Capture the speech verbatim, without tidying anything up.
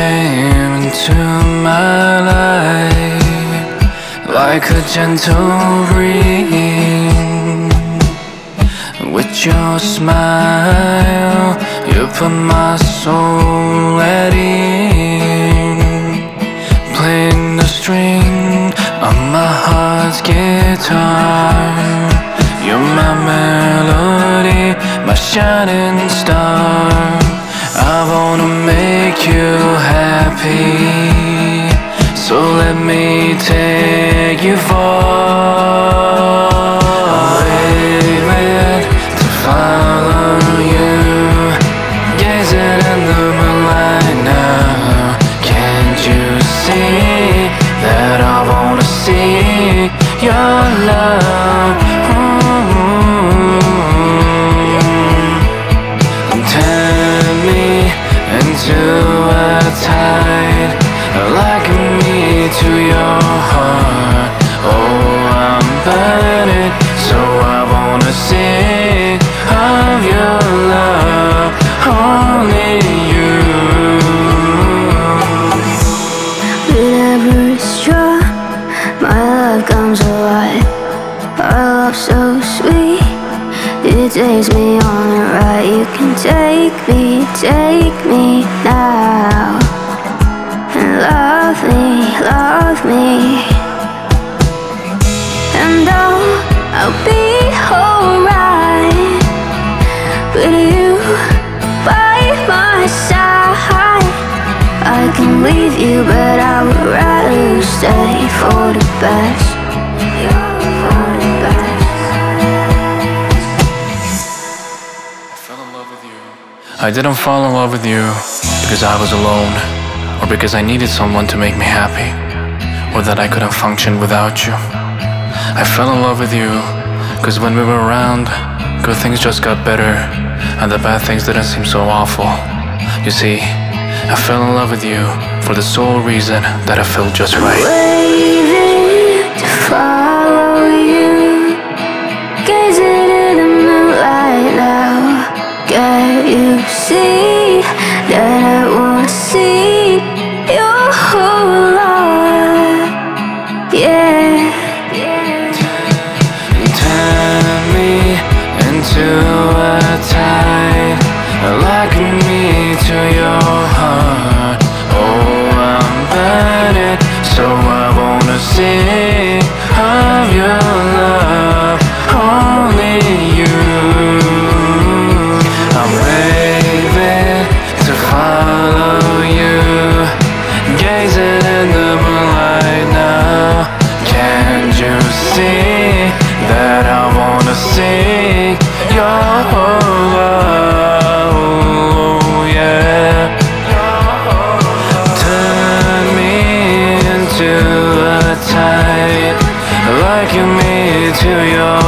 came into my life like a gentle breeze. With your smile, you put my soul at ease. Playing the string of my heart's guitar. You're my melody, my shining star. I wanna make you happy, so let me take you far. Waiting to follow you, gazing in the moonlight now. Can't you see that I wanna see your love? Into a tide, like me to your heart. Oh, I'm burning, so I wanna sing of your love, only you. Whenever it's strong, my love comes alive. Our love so sweet, it takes me on a ride. You can take me, take me now, and love me, love me. And I'll, I'll be alright with you by my side. I can leave you, but I would rather stay for the best. I didn't fall in love with you because I was alone, or because I needed someone to make me happy, or that I couldn't function without you. I fell in love with you because when we were around, good things just got better, and the bad things didn't seem so awful. You see, I fell in love with you for the sole reason that I felt just right. Waiting to follow you, gazing in the moonlight now. Can't you see that I wanna see your whole life? Yeah, yeah. Turn me into a tide, like me to your heart. Oh, I'm burning, so I wanna sing of your love, only you. I'm raving to follow you, gazing in the moonlight now. Can't you see that I wanna sing your love? Oh, yeah. Turn me into a tide, like me to your